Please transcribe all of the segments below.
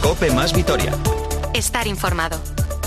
COPE más Vitoria. Estar informado.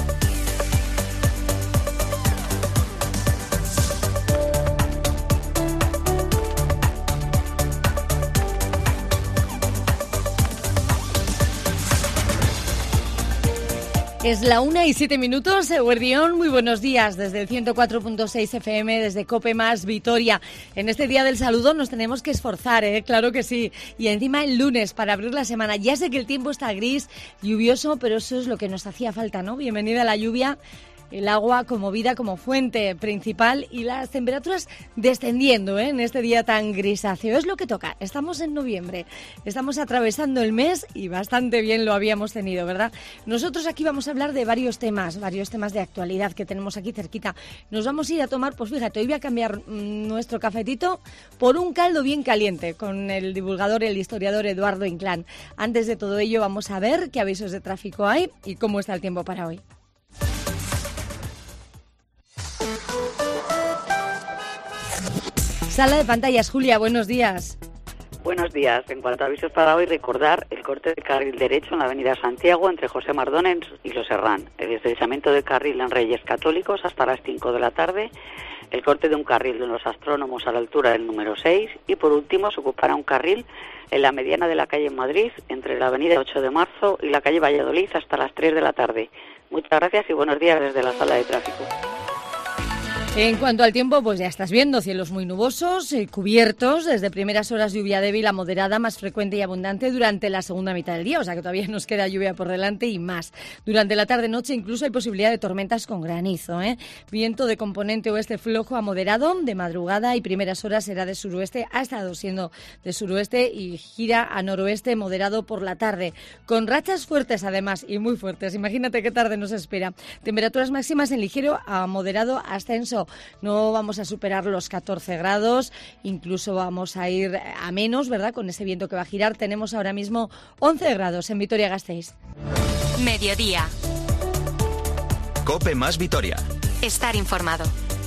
Es la 1:07, Eguerdión, muy buenos días desde el 104.6 FM, desde COPE más Vitoria. En este día del saludo nos tenemos que esforzar, claro que sí. Y encima el lunes para abrir la semana. Ya sé que el tiempo está gris, lluvioso, pero eso es lo que nos hacía falta, ¿no? Bienvenida a la lluvia. El agua como vida, como fuente principal y las temperaturas descendiendo en este día tan grisáceo. Es lo que toca. Estamos en noviembre, estamos atravesando el mes y bastante bien lo habíamos tenido, ¿verdad? Nosotros aquí vamos a hablar de varios temas de actualidad que tenemos aquí cerquita. Nos vamos a ir a tomar, pues fíjate, hoy voy a cambiar nuestro cafetito por un caldo bien caliente con el divulgador, el historiador Eduardo Inclán. Antes de todo ello vamos a ver qué avisos de tráfico hay y cómo está el tiempo para hoy. Sala de pantallas, Julia, buenos días. Buenos días. En cuanto a avisos para hoy, recordar el corte de carril derecho en la avenida Santiago entre José Mardones y Los Herrán, el estrechamiento de carril en Reyes Católicos hasta las 5 de la tarde, el corte de un carril de los Astrónomos a la altura del número 6 y por último se ocupará un carril en la mediana de la calle en Madrid entre la avenida 8 de marzo y la calle Valladolid hasta las 3 de la tarde. Muchas gracias y buenos días desde la sala de tráfico. En cuanto al tiempo, pues ya estás viendo cielos muy nubosos, cubiertos, desde primeras horas lluvia débil a moderada, más frecuente y abundante durante la segunda mitad del día, o sea que todavía nos queda lluvia por delante y más. Durante la tarde-noche incluso hay posibilidad de tormentas con granizo, Viento de componente oeste flojo a moderado, de madrugada y primeras horas será de suroeste, ha estado siendo de suroeste y gira a noroeste moderado por la tarde, con rachas fuertes además y muy fuertes. Imagínate qué tarde nos espera. Temperaturas máximas en ligero a moderado ascenso. No vamos a superar los 14 grados, incluso vamos a ir a menos, ¿verdad? Con ese viento que va a girar. Tenemos ahora mismo 11 grados en Vitoria-Gasteiz. Mediodía. COPE más Vitoria. Estar informado.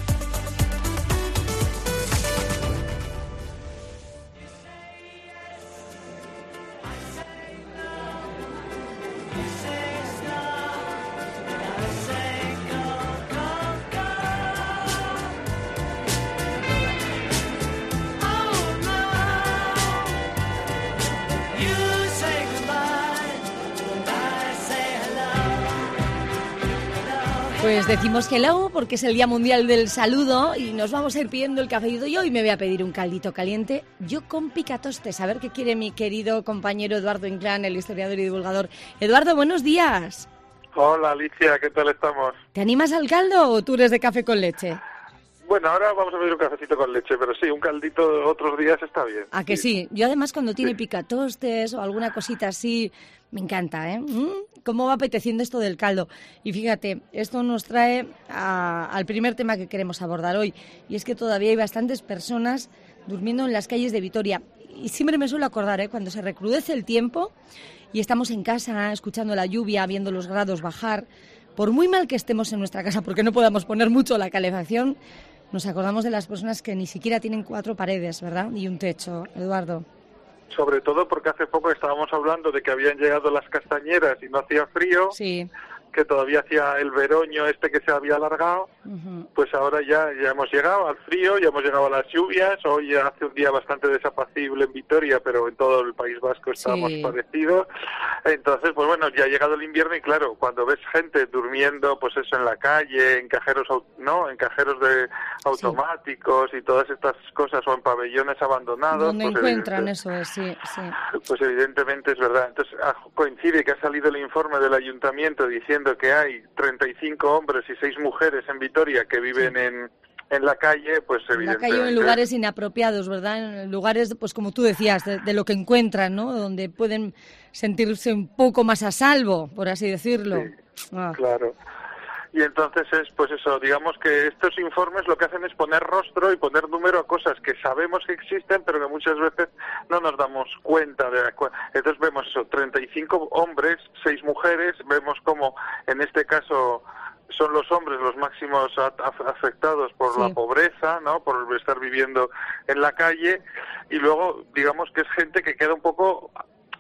Pues decimos hello porque es el Día Mundial del Saludo y nos vamos a ir pidiendo el cafecito. Yo hoy me voy a pedir un caldito caliente, yo con picatostes. A ver qué quiere mi querido compañero Eduardo Inclán, el historiador y divulgador. Eduardo, buenos días. Hola Alicia, ¿qué tal estamos? ¿Te animas al caldo o tú eres de café con leche? Bueno, ahora vamos a pedir un cafecito con leche, pero sí, un caldito otros días está bien. ¿A que sí? Yo además cuando tiene picatostes o alguna cosita así, me encanta, ¿Cómo va apeteciendo esto del caldo? Y fíjate, esto nos trae al primer tema que queremos abordar hoy, y es que todavía hay bastantes personas durmiendo en las calles de Vitoria. Y siempre me suelo acordar, cuando se recrudece el tiempo y estamos en casa escuchando la lluvia, viendo los grados bajar, por muy mal que estemos en nuestra casa, porque no podamos poner mucho la calefacción, nos acordamos de las personas que ni siquiera tienen 4 paredes, ¿verdad? Y un techo, Eduardo. Sobre todo porque hace poco estábamos hablando de que habían llegado las castañeras y no hacía frío, sí, que todavía hacía el veroño que se había alargado, pues ahora ya hemos llegado al frío, ya hemos llegado a las lluvias. Hoy hace un día bastante desapacible en Vitoria, pero en todo el País Vasco estábamos parecidos. Entonces, pues bueno, ya ha llegado el invierno y claro, cuando ves gente durmiendo, pues eso, en la calle, en cajeros, en cajeros de automáticos y todas estas cosas, o en pabellones abandonados. Donde pues encuentran eso, sí. Pues evidentemente es verdad. Entonces coincide que ha salido el informe del ayuntamiento diciendo que hay 35 hombres y 6 mujeres en Vitoria que viven en la calle, pues evidentemente... En la calle o en lugares inapropiados, ¿verdad? En lugares, pues como tú decías, de lo que encuentran, ¿no? Donde pueden sentirse un poco más a salvo, por así decirlo. Sí, claro. Y entonces es, pues eso, digamos que estos informes lo que hacen es poner rostro y poner número a cosas que sabemos que existen, pero que muchas veces no nos damos cuenta de. Entonces vemos eso, 35 hombres, 6 mujeres, vemos como en este caso son los hombres los máximos afectados por la pobreza, ¿no? Por estar viviendo en la calle, y luego digamos que es gente que queda un poco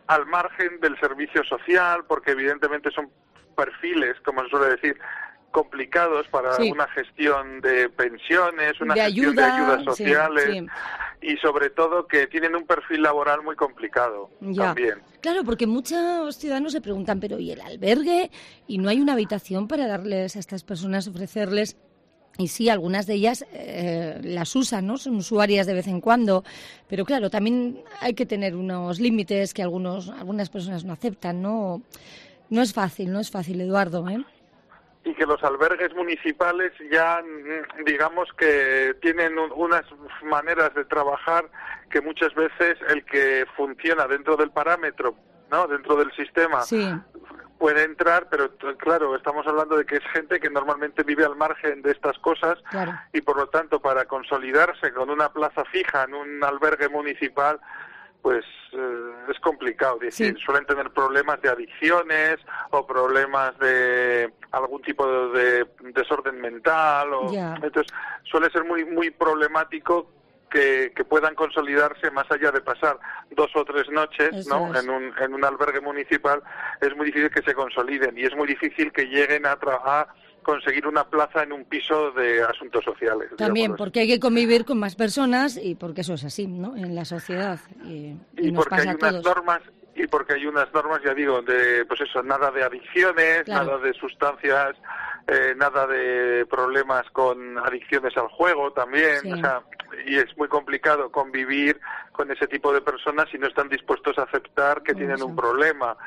al margen del servicio social, porque evidentemente son perfiles, como se suele decir, complicados para una gestión de pensiones, una gestión de ayudas sociales, y sobre todo que tienen un perfil laboral muy complicado también. Claro, porque muchos ciudadanos se preguntan, pero ¿y el albergue? ¿Y no hay una habitación para darles a estas personas, ofrecerles? Y sí, algunas de ellas las usan, ¿no? Son usuarias de vez en cuando, pero claro, también hay que tener unos límites que algunas personas no aceptan, ¿no? No es fácil, Eduardo, ¿eh? Y que los albergues municipales ya, digamos que tienen unas maneras de trabajar que muchas veces el que funciona dentro del parámetro, ¿no? Dentro del sistema, puede entrar, pero claro, estamos hablando de que es gente que normalmente vive al margen de estas cosas, y por lo tanto para consolidarse con una plaza fija en un albergue municipal, pues es complicado. Es decir, suelen tener problemas de adicciones o problemas de algún tipo de desorden mental, entonces suele ser muy problemático que puedan consolidarse más allá de pasar 2 o 3 noches, ¿no? En un albergue municipal. Es muy difícil que se consoliden y es muy difícil que lleguen a conseguir una plaza en un piso de asuntos sociales. También porque hay que convivir con más personas y porque eso es así, ¿no? En la sociedad y nos porque pasa hay a todos. unas normas y porque hay unas normas, ya digo, de pues eso, nada de adicciones, nada de sustancias, nada de problemas con adicciones al juego también, o sea, y es muy complicado convivir con ese tipo de personas si no están dispuestos a aceptar que tienen un problema.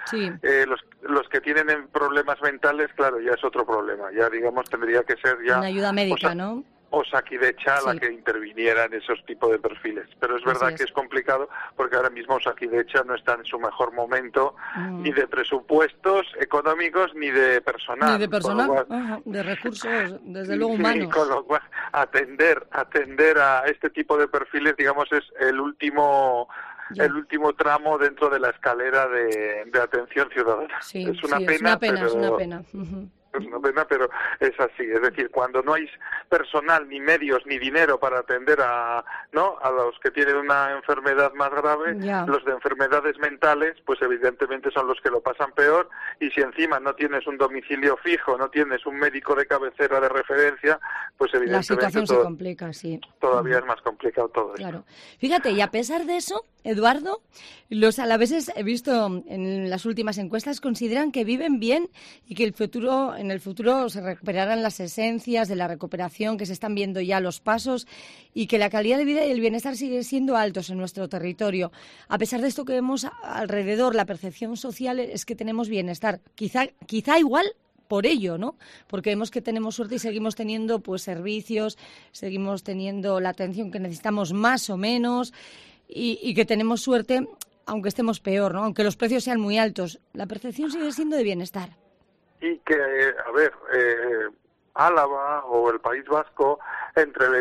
Los que tienen problemas mentales, claro, ya es otro problema, ya digamos tendría que ser ya una ayuda médica, ¿no? Osakidecha la que interviniera en esos tipos de perfiles. Pero es verdad que es complicado porque ahora mismo Osakidecha no está en su mejor momento, ni de presupuestos económicos ni de personal. Ni de personal, de recursos, desde luego humanos. Con lo cual, atender a este tipo de perfiles, digamos, es el último tramo dentro de la escalera de atención ciudadana. Es una pena. Es una pena. Es una pena, pero es así. Es decir, cuando no hay personal, ni medios, ni dinero para atender a los que tienen una enfermedad más grave, los de enfermedades mentales, pues evidentemente son los que lo pasan peor. Y si encima no tienes un domicilio fijo, no tienes un médico de cabecera de referencia, pues evidentemente la situación se complica, todavía es más complicado todo claro. Fíjate, y a pesar de eso, Eduardo, los alaveses, he visto en las últimas encuestas, consideran que viven bien y que en el futuro se recuperarán las esencias de la recuperación, que se están viendo ya los pasos y que la calidad de vida y el bienestar siguen siendo altos en nuestro territorio. A pesar de esto que vemos alrededor, la percepción social es que tenemos bienestar. Quizá igual por ello, ¿no? Porque vemos que tenemos suerte y seguimos teniendo pues servicios, seguimos teniendo la atención que necesitamos más o menos y que tenemos suerte aunque estemos peor, ¿no? Aunque los precios sean muy altos. La percepción sigue siendo de bienestar. Y que, a ver, Álava o el País Vasco, entre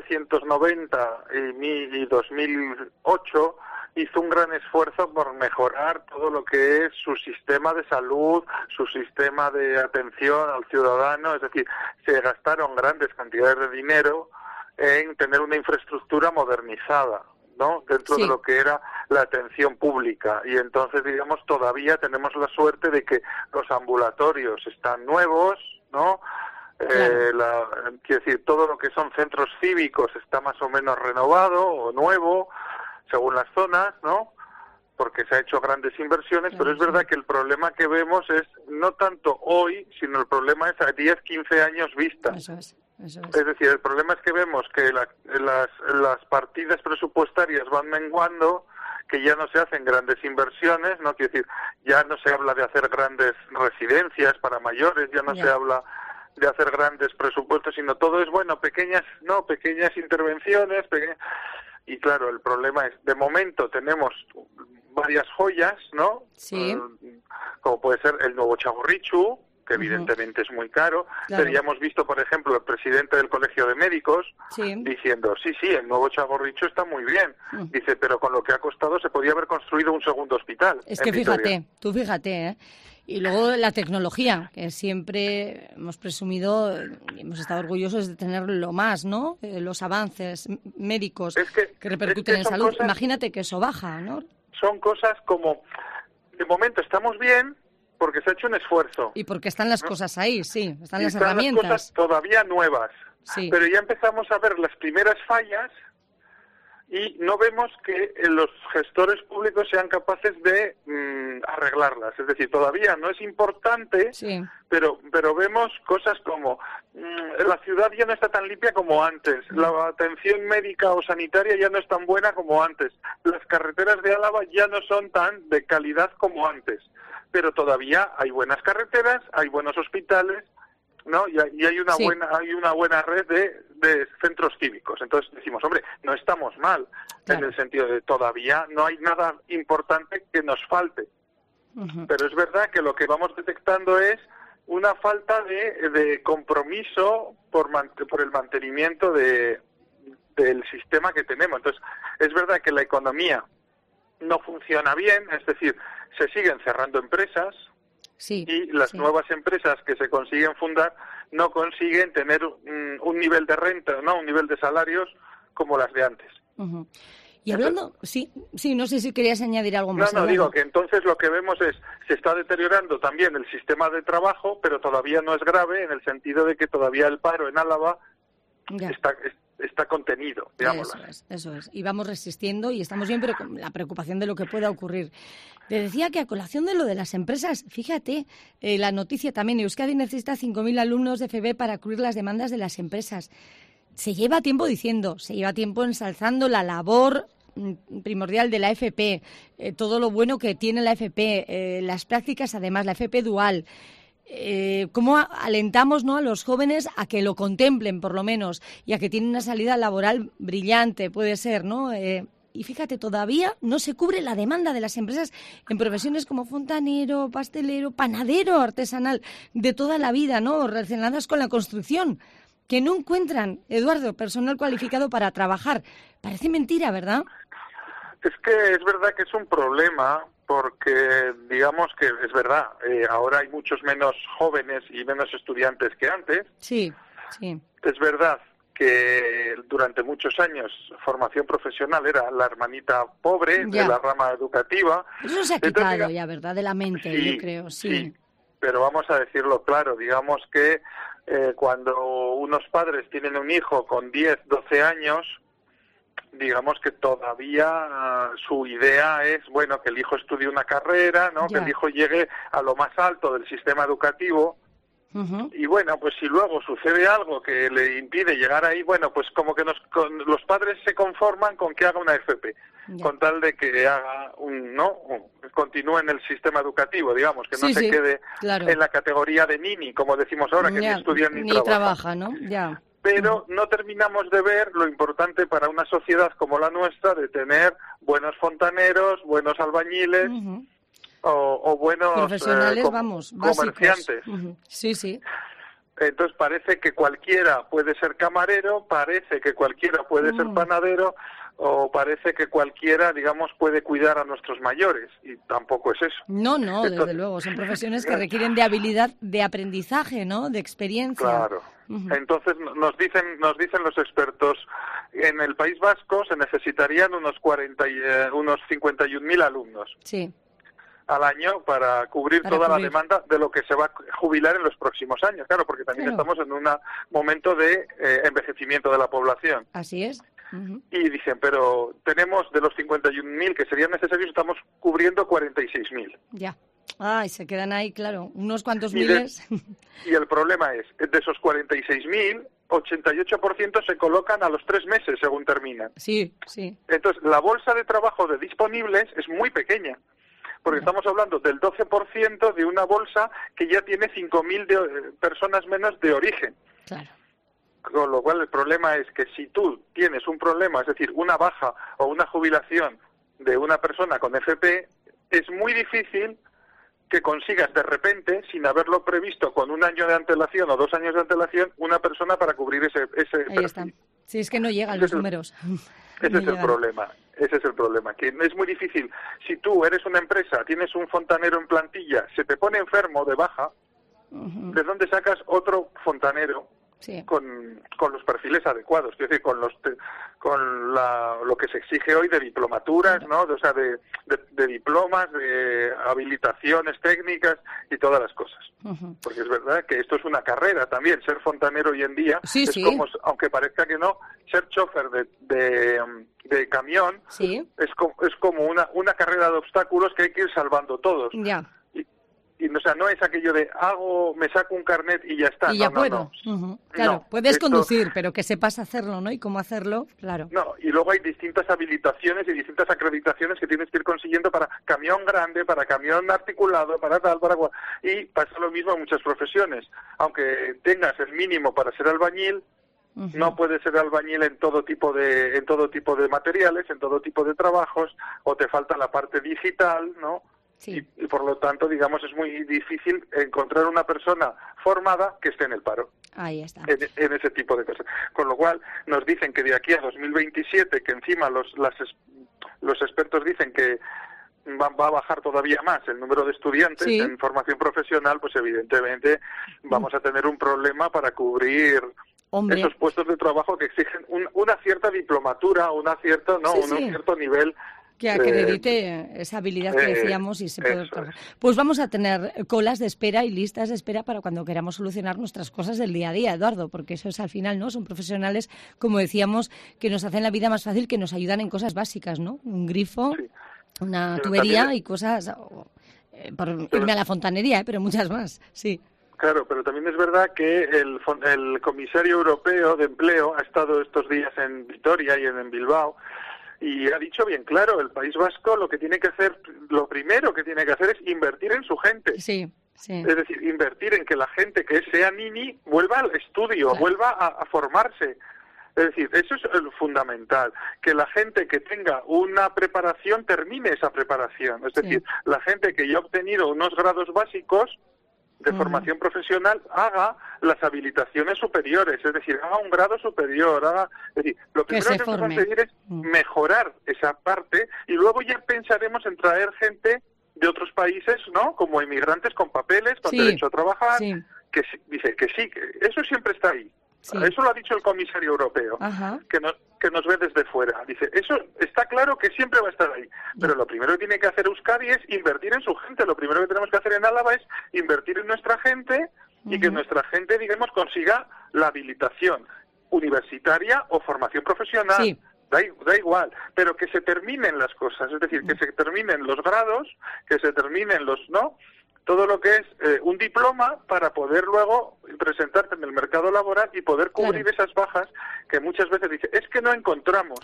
1990 y 2008, hizo un gran esfuerzo por mejorar todo lo que es su sistema de salud, su sistema de atención al ciudadano, es decir, se gastaron grandes cantidades de dinero en tener una infraestructura modernizada, ¿no? Dentro de lo que era la atención pública. Y entonces, digamos, todavía tenemos la suerte de que los ambulatorios están nuevos, ¿no? Quiero decir, todo lo que son centros cívicos está más o menos renovado o nuevo, según las zonas, ¿no? Porque se ha hecho grandes inversiones, pero es verdad que el problema que vemos es no tanto hoy, sino el problema es a 10, 15 años vista. Eso es. Es decir, el problema es que vemos que las partidas presupuestarias van menguando, que ya no se hacen grandes inversiones, ¿no? Quiero decir, ya no se habla de hacer grandes residencias para mayores, ya no se habla de hacer grandes presupuestos, sino todo es, pequeñas intervenciones, y claro, el problema es, de momento tenemos varias joyas, ¿no? Sí. Como puede ser el nuevo Txagorritxu, que evidentemente es muy caro, pero ya hemos visto, por ejemplo, el presidente del Colegio de Médicos diciendo, sí, el nuevo Txagorritxu está muy bien, dice, pero con lo que ha costado se podía haber construido un segundo hospital. Es que fíjate, Y luego la tecnología, que siempre hemos presumido, hemos estado orgullosos de tener lo más, ¿no? Los avances médicos que repercuten en salud. Imagínate que eso baja, ¿no? Son cosas como de momento estamos bien porque se ha hecho un esfuerzo. Y porque están las cosas ahí, sí, están las están herramientas. Las cosas todavía nuevas, sí. Pero ya empezamos a ver las primeras fallas y no vemos que los gestores públicos sean capaces de arreglarlas. Es decir, todavía no es importante, sí. pero vemos cosas como la ciudad ya no está tan limpia como antes, la atención médica o sanitaria ya no es tan buena como antes, las carreteras de Álava ya no son tan de calidad como antes, pero todavía hay buenas carreteras, hay buenos hospitales, ¿no? Y hay una buena red de centros cívicos. Entonces decimos, hombre, no estamos mal, claro, en el sentido de todavía no hay nada importante que nos falte. Uh-huh. Pero es verdad que lo que vamos detectando es una falta de compromiso por el mantenimiento del sistema que tenemos. Entonces, es verdad que la economía no funciona bien, es decir, se siguen cerrando empresas, sí, y las nuevas empresas que se consiguen fundar no consiguen tener un nivel de renta, ¿no? Un nivel de salarios como las de antes. Uh-huh. Y hablando, sí, no sé si querías añadir algo más. No, digo que entonces lo que vemos es, se está deteriorando también el sistema de trabajo, pero todavía no es grave en el sentido de que todavía el paro en Álava está contenido, digamos. Eso es. Y vamos resistiendo y estamos bien, pero con la preocupación de lo que pueda ocurrir. Te decía que a colación de lo de las empresas, fíjate, la noticia también, Euskadi necesita 5.000 alumnos de FP para cubrir las demandas de las empresas. Se lleva tiempo ensalzando la labor primordial de la FP, todo lo bueno que tiene la FP, las prácticas, además, la FP dual. Cómo alentamos, ¿no?, a los jóvenes a que lo contemplen, por lo menos, y a que tienen una salida laboral brillante, puede ser, ¿no? Y fíjate, todavía no se cubre la demanda de las empresas en profesiones como fontanero, pastelero, panadero artesanal, de toda la vida, ¿no?, relacionadas con la construcción, que no encuentran, Eduardo, personal cualificado para trabajar. Parece mentira, ¿verdad? Es que es verdad que es un problema, porque digamos que es verdad, ahora hay muchos menos jóvenes y menos estudiantes que antes. Sí. Es verdad que durante muchos años formación profesional era la hermanita pobre de la rama educativa. Eso se ha quitado ya, ¿verdad?, de la mente, yo creo, sí. Pero vamos a decirlo claro, digamos que cuando unos padres tienen un hijo con 10, 12 años, digamos que todavía su idea es, bueno, que el hijo estudie una carrera, ¿no? Que el hijo llegue a lo más alto del sistema educativo. Uh-huh. Y bueno, pues si luego sucede algo que le impide llegar ahí, bueno, pues como que los padres se conforman con que haga una FP, con tal de que haga continúe en el sistema educativo, digamos, que no se quede en la categoría de nini, como decimos ahora, que ni estudian ni trabaja, ¿no? Ya. Pero no terminamos de ver lo importante para una sociedad como la nuestra de tener buenos fontaneros, buenos albañiles, uh-huh, o buenos profesionales, comerciantes. Uh-huh. Sí. Entonces parece que cualquiera puede ser camarero, parece que cualquiera puede ser panadero, o parece que cualquiera, digamos, puede cuidar a nuestros mayores, y tampoco es eso. No, entonces, desde luego, son profesiones que requieren de habilidad, de aprendizaje, ¿no?, de experiencia. Claro. Uh-huh. Entonces nos dicen los expertos, en el País Vasco se necesitarían unos 51.000 alumnos. Sí. Al año para cubrir la demanda de lo que se va a jubilar en los próximos años, claro, porque también estamos en un momento de envejecimiento de la población. Así es. Uh-huh. Y dicen, pero tenemos de los 51.000 que serían necesarios, estamos cubriendo 46.000. Ya. Ay, se quedan ahí, claro, unos cuantos miles. Y el problema es, de esos 46.000, 88% se colocan a los 3 meses según terminan. Sí. Entonces, la bolsa de trabajo de disponibles es muy pequeña, porque estamos hablando del 12% de una bolsa que ya tiene 5.000 personas menos de origen. Claro. Con lo cual el problema es que si tú tienes un problema, es decir, una baja o una jubilación de una persona con FP, es muy difícil que consigas de repente, sin haberlo previsto con 1 año de antelación o 2 años de antelación, una persona para cubrir ese Ahí está. Sí, es que no llegan los números. Ese es el problema, que es muy difícil. Si tú eres una empresa, tienes un fontanero en plantilla, se te pone enfermo de baja, uh-huh, ¿de dónde sacas otro fontanero? Sí. Con los perfiles adecuados, es decir, con lo que se exige hoy de diplomaturas, ¿no? O sea, de diplomas, de habilitaciones técnicas y todas las cosas. Porque es verdad que esto es una carrera también. Ser fontanero hoy en día es como, aunque parezca que no, ser chofer de camión es como una carrera de obstáculos que hay que ir salvando todos. Ya. Y o sea, no es aquello de me saco un carnet y ya está. Y ya puedo. Claro, puedes conducir, pero que sepas hacerlo, ¿no? Y cómo hacerlo, claro. No, y luego hay distintas habilitaciones y distintas acreditaciones que tienes que ir consiguiendo para camión grande, para camión articulado, para tal, para cual. Y pasa lo mismo en muchas profesiones. Aunque tengas el mínimo para ser albañil, no puedes ser albañil en todo tipo de materiales, en todo tipo de trabajos, o te falta la parte digital, ¿no? Sí. Y por lo tanto, digamos, es muy difícil encontrar una persona formada que esté en el paro. Ahí está. En ese tipo de cosas. Con lo cual, nos dicen que de aquí a 2027, que encima los expertos dicen que va a bajar todavía más el número de estudiantes en formación profesional, pues evidentemente vamos a tener un problema para cubrir esos puestos de trabajo que exigen una cierta diplomatura, un cierto nivel que acredite esa habilidad que decíamos y se puede trabajar. Pues vamos a tener colas de espera y listas de espera para cuando queramos solucionar nuestras cosas del día a día, Eduardo, porque eso es al final, ¿no? Son profesionales, como decíamos, que nos hacen la vida más fácil, que nos ayudan en cosas básicas, ¿no? Un grifo, una tubería y cosas, por irme a la fontanería, pero muchas más, sí. Claro, pero también es verdad que el comisario europeo de empleo ha estado estos días en Vitoria y en Bilbao, y ha dicho bien claro, el País Vasco lo primero que tiene que hacer es invertir en su gente. Sí. Es decir, invertir en que la gente que sea nini vuelva al estudio, vuelva a formarse. Es decir, eso es fundamental, que la gente que tenga una preparación termine esa preparación. Es decir, la gente que ya ha obtenido unos grados básicos de formación profesional haga las habilitaciones superiores, es decir, haga un grado superior, es decir, lo primero que tenemos que conseguir es mejorar esa parte y luego ya pensaremos en traer gente de otros países, ¿no? Como inmigrantes con papeles, con derecho a trabajar, que dice que sí, que eso siempre está ahí. Sí. Eso lo ha dicho el comisario europeo, que nos ve desde fuera. Dice, eso está claro que siempre va a estar ahí. Pero lo primero que tiene que hacer Euskadi es invertir en su gente. Lo primero que tenemos que hacer en Álava es invertir en nuestra gente y que nuestra gente, digamos, consiga la habilitación universitaria o formación profesional. Sí. Da igual, pero que se terminen las cosas. Es decir, que se terminen los grados, que se terminen todo lo que es un diploma para poder luego presentarte en el mercado laboral y poder cubrir esas bajas que muchas veces dice, es que no encontramos.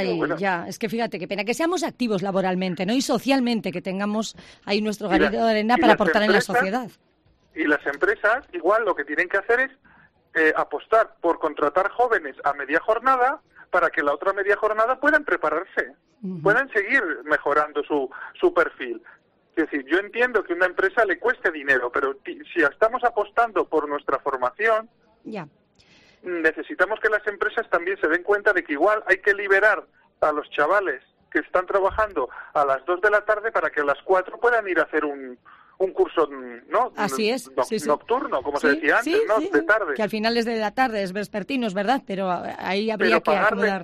Es que fíjate, qué pena que seamos activos laboralmente, ¿no? Y socialmente, que tengamos ahí nuestro granito de arena para aportar en la sociedad. Y las empresas, igual, lo que tienen que hacer es apostar por contratar jóvenes a media jornada para que la otra media jornada puedan prepararse, puedan seguir mejorando su perfil. Es decir, yo entiendo que a una empresa le cueste dinero, pero si estamos apostando por nuestra formación, necesitamos que las empresas también se den cuenta de que igual hay que liberar a los chavales que están trabajando a las 2 de la tarde para que a las 4 puedan ir a hacer un curso, ¿no? Así es, nocturno, como se decía antes, ¿no? De tarde. Que al final es de la tarde, es vespertino, es verdad, pero ahí habría que acomodar,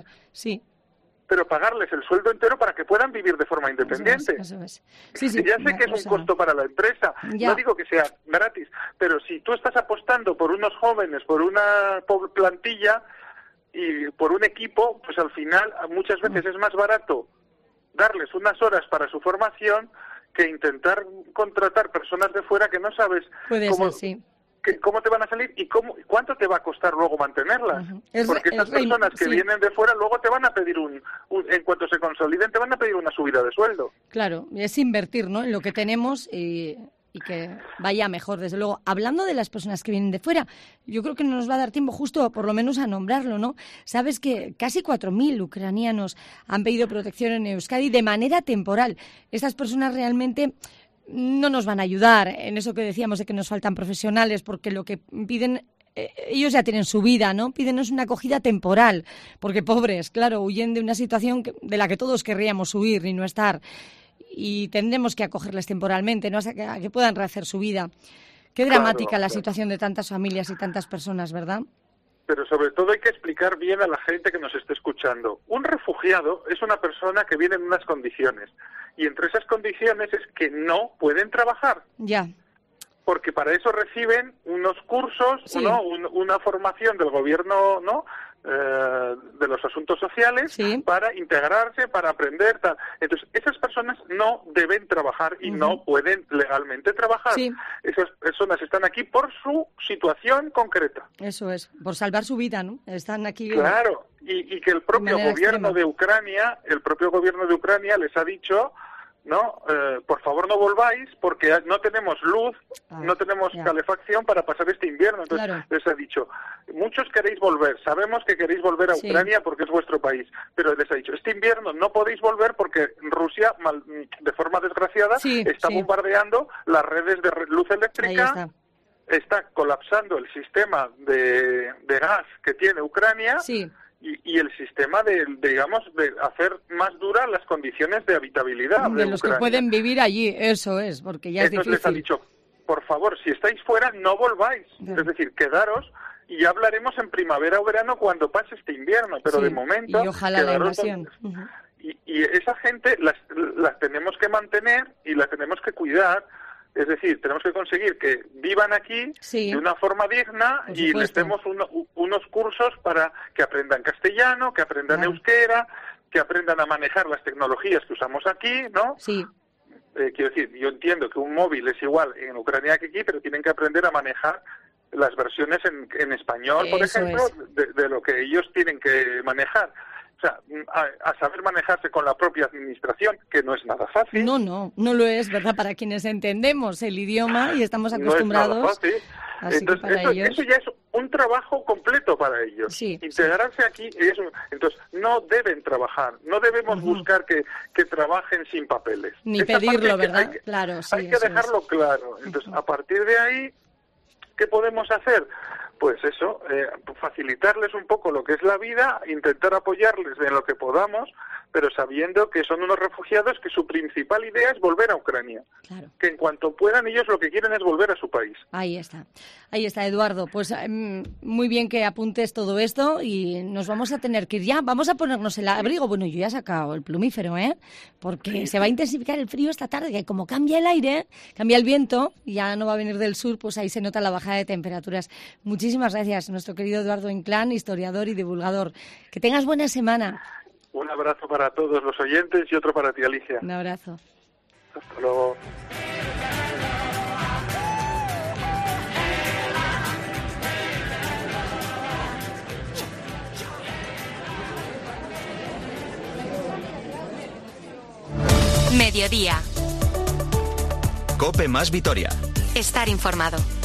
pero pagarles el sueldo entero para que puedan vivir de forma independiente. Eso es. Ya sé que es un costo para la empresa, no digo que sea gratis, pero si tú estás apostando por unos jóvenes, por una plantilla y por un equipo, pues al final muchas veces es más barato darles unas horas para su formación que intentar contratar personas de fuera que no sabes cómo te van a salir y cuánto te va a costar luego mantenerlas. Porque estas personas que vienen de fuera luego te van a pedir en cuanto se consoliden, te van a pedir una subida de sueldo. Claro, es invertir, ¿no?, en lo que tenemos y que vaya mejor, desde luego. Hablando de las personas que vienen de fuera, yo creo que no nos va a dar tiempo justo, por lo menos, a nombrarlo, ¿no? Sabes que casi 4.000 ucranianos han pedido protección en Euskadi de manera temporal. Estas personas realmente no nos van a ayudar en eso que decíamos de que nos faltan profesionales, porque lo que piden, ellos ya tienen su vida, ¿no? Piden una acogida temporal, porque pobres, claro, huyen de una situación de la que todos querríamos huir y no estar, y tendremos que acogerles temporalmente, ¿no?, a que puedan rehacer su vida. Qué dramática la situación de tantas familias y tantas personas, ¿verdad? pero sobre todo hay que explicar bien a la gente que nos esté escuchando. Un refugiado es una persona que viene en unas condiciones, y entre esas condiciones es que no pueden trabajar. Ya. Porque para eso reciben unos cursos, sí. ¿no? Una formación del gobierno, ¿no? De los asuntos sociales, sí. para integrarse, para aprender, tal. Entonces, esas personas no deben trabajar y no pueden legalmente trabajar. Sí. Esas personas están aquí por su situación concreta. Eso es, por salvar su vida, ¿no? Están aquí. Claro, y que el propio gobierno de Ucrania, les ha dicho, ¿no? Por favor no volváis porque no tenemos luz, no tenemos calefacción para pasar este invierno. Entonces les ha dicho, muchos queréis volver, sabemos que queréis volver a Ucrania porque es vuestro país, pero les ha dicho, este invierno no podéis volver porque Rusia, de forma desgraciada, está bombardeando las redes de luz eléctrica, está colapsando el sistema de gas que tiene Ucrania. Sí. Y el sistema de hacer más duras las condiciones de habitabilidad de los Ucrania. Que pueden vivir allí, eso es, porque ya Entonces es difícil. Les ha dicho, por favor, si estáis fuera, no volváis. Es decir, quedaros y ya hablaremos en primavera o verano cuando pase este invierno, pero de momento... Y ojalá la invasión. Y esa gente las tenemos que mantener y las tenemos que cuidar. Es decir, tenemos que conseguir que vivan aquí de una forma digna y les demos unos cursos para que aprendan castellano, que aprendan euskera, que aprendan a manejar las tecnologías que usamos aquí, ¿no? Sí. Quiero decir, yo entiendo que un móvil es igual en Ucrania que aquí, pero tienen que aprender a manejar las versiones en español, por ejemplo, de lo que ellos tienen que manejar. O sea, a saber manejarse con la propia administración, que no es nada fácil. No lo es, ¿verdad? Para quienes entendemos el idioma y estamos acostumbrados. No es nada fácil. Entonces, eso ya es un trabajo completo para ellos. Sí, integrarse aquí, entonces no deben trabajar, no debemos buscar que trabajen sin papeles. Ni pedirlo, ¿verdad? Claro, sí. Hay que dejarlo claro. Entonces, a partir de ahí, ¿qué podemos hacer? Pues eso, facilitarles un poco lo que es la vida, intentar apoyarles en lo que podamos, pero sabiendo que son unos refugiados que su principal idea es volver a Ucrania. Claro. Que en cuanto puedan, ellos lo que quieren es volver a su país. Ahí está, Eduardo. Pues muy bien que apuntes todo esto y nos vamos a tener que ir ya. Vamos a ponernos el abrigo. Bueno, yo ya he sacado el plumífero, porque se va a intensificar el frío esta tarde, que como cambia el aire, cambia el viento, y ya no va a venir del sur, pues ahí se nota la bajada de temperaturas. Muchísimas gracias, nuestro querido Eduardo Inclán, historiador y divulgador. Que tengas buena semana. Un abrazo para todos los oyentes y otro para ti, Alicia. Un abrazo. Hasta luego. Mediodía. COPE más Vitoria. Estar informado.